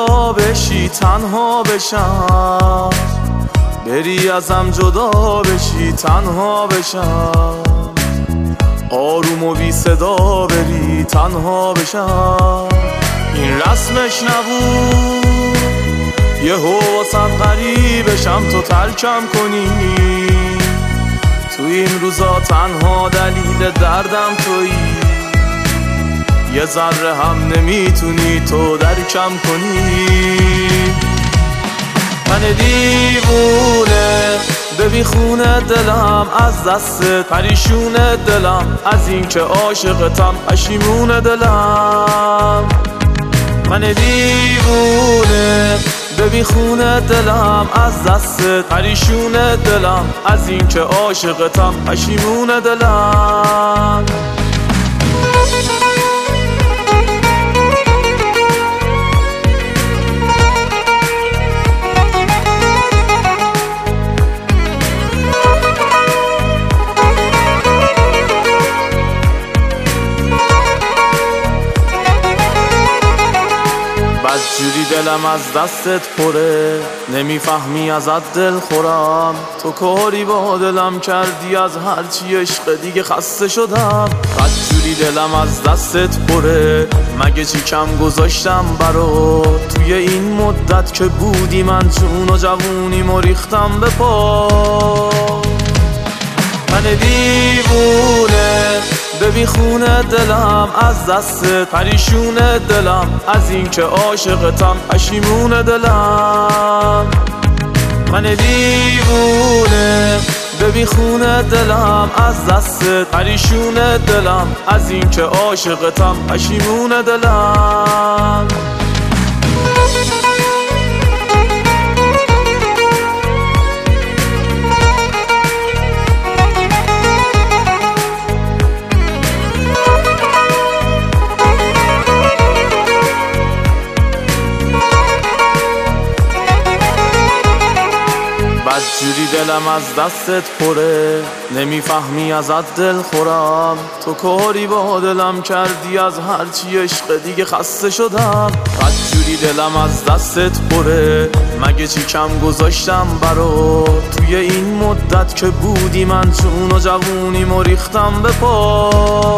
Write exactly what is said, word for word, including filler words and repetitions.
جدا بشی تنها بشم، بری ازم جدا بشی تنها بشم، آروم و بی صدا بری تنها بشم. این رسمش نبود یه واسم غریبشم تو ترکم کنی، تو این روزا تنها دلیل دردم تویی، یه ذره هم نمیتونی تو درکم کنی. من دیوونه ببین خونه دلم از دستت، پریشونه دلم از این که عاشقتم، پشیمونه دلم. من دیوونه ببین خونه دلم از دستت، پریشونه دلم از این که عاشقتم، پشیمونه دلم. بدجوری دلم از دستت پره، نمیفهمی ازت دل خورم، تو کاری با دلم کردی از هرچی عشق دیگه خسته شدم. بدجوری دلم از دستت پره، مگه چی کم گذاشتم برات، توی این مدت که بودی من جون و جوونیمو ریختم به پا. من دیوونه ببین خونه دلم از دستت، پریشونه دلم از این که عاشقتم، پشیمونه دلم. من دیوونه ببین خونه دلم از دستت، پریشونه دلم از این که عاشقتم، پشیمونه دلم. بدجوری دلم از دستت پره، نمیفهمی ازت دل خورم، تو کاری با دلم کردی از هرچی عشق دیگه خسته شدم. بدجوری دلم از دستت پره، مگه چی کم گذاشتم برات، توی این مدت که بودی من جون و جوونیمو ریختم به پا.